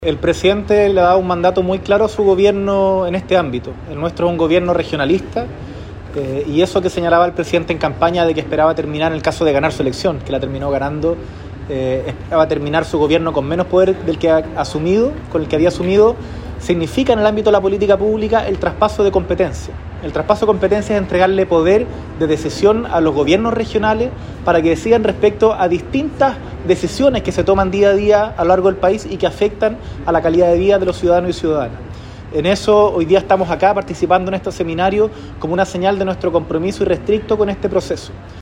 El presidente le ha dado un mandato muy claro a su gobierno en este ámbito. El nuestro es un gobierno regionalista y eso que señalaba el presidente en campaña de que esperaba terminar en el caso de ganar su elección, que la terminó ganando, esperaba terminar su gobierno con menos poder del que ha asumido, con el que había asumido, significa en el ámbito de la política pública el traspaso de competencia. El traspaso de competencia es entregarle poder de decisión a los gobiernos regionales para que decidan respecto a distintas decisiones que se toman día a día a lo largo del país y que afectan a la calidad de vida de los ciudadanos y ciudadanas. En eso hoy día estamos acá participando en este seminario como una señal de nuestro compromiso irrestricto con este proceso.